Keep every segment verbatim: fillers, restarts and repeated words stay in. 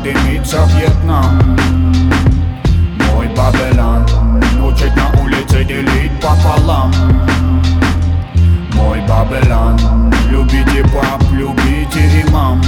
дымится Вьетнам. Мой Бабелан учит на улице делить пополам. Мой Бабелан, любите пап, любите имам.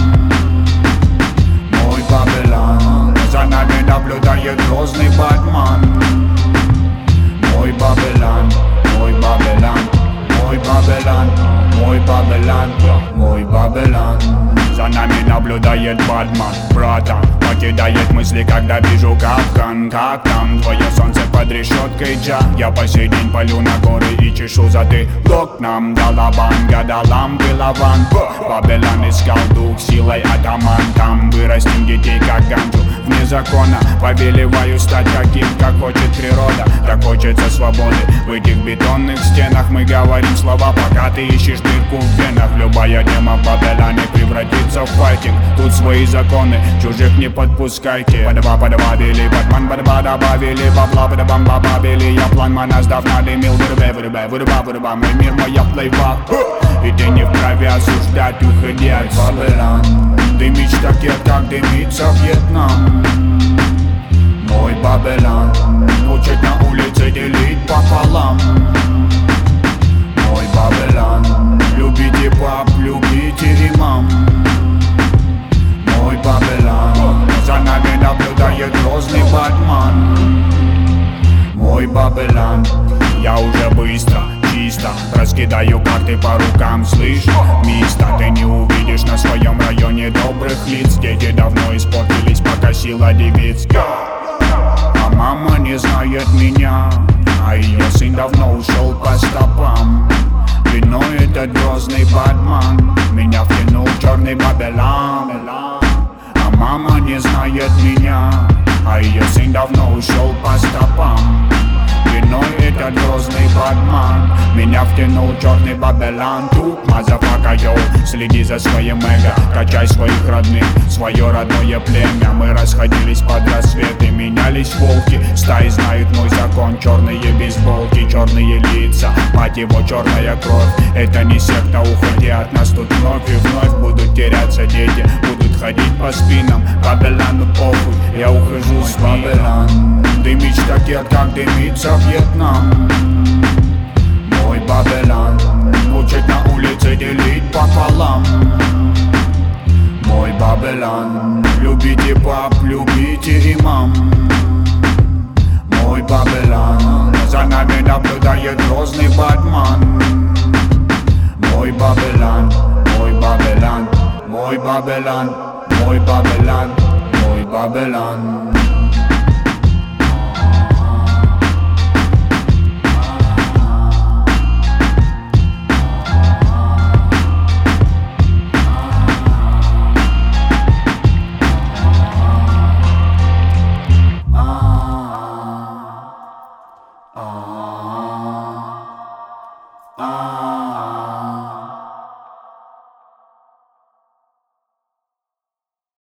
Мой Бабелан, за нами наблюдает грозный Батман. Мой Бабелан, мой Бабелан, мой Бабелан, мой Бабелан, мой Бабелан. За нами наблюдает Батман, братан. Покидает мысли, когда вижу капкан. Как там твое солнце под решеткой, Джа? Я по сей день полю на горы и чешу затылок. Нам далабан, гадалам, пилаван. Бабелан искал дух, силой атаман. Там вырастим детей, как ганджу. Вне закона повелеваю стать таким, как хочет природа. Так хочется свободы. В этих бетонных стенах мы говорим слова, пока ты ищешь дырку в венах. Любая тема в Бабелане превратится в файтинг. Тут свои законы, чужих не подпускайте. Подава, подава, били, Батман, подава, добавили. Бабла, подавам, бабабили. Я план моназдав надымил. Вырубай, вырубай, вырубай, вырубай. Мой мир, моя плейва. И ты не вправе осуждать, уходи от Бабелан. Дымить таких, как дымится Вьетнам. Мой Бабелан учит на улице делить пополам. Мой Бабелан, любите пап, любите имам. Мой Бабелан, за нами наблюдает грозный Батман. Мой Бабелан, я уже быстро, чисто раскидаю карты по рукам, слышь, мисто. Ты не увидишь на своем районе добрых лиц. Дети давно испортились, пока сила девиц. А мама не знает меня, а ее сын давно ушел по стопам. Виной этот грозный Батман меня втянул в черный Бабелан. А мама не знает меня, а ее сын давно ушел по стопам. Виной этот грозный Батман меня втянул в черный Бабелан. Тут, мазафака, йоу, следи за своим эго. Качай своих родных, свое родное племя. Мы расходились под рассветы, менялись волки. Стаи знают мой закон, черные бейсболки, черные лица, мать его, черная кровь. Это не секта, уходи от нас тут вновь и вновь. Будут теряться дети, будут ходить по спинам. Бабелану похуй, я ухожу с Бабелан. Дымить таких, как дымится Вьетнам. Мой Бабелан учит на улице делить пополам. Мой Бабелан, любите пап, любите имам. Мой Бабелан, за нами наблюдает грозный Батман. Мой Бабелан, мой Бабелан, мой Бабелан, мой Бабелан, мой Бабелан.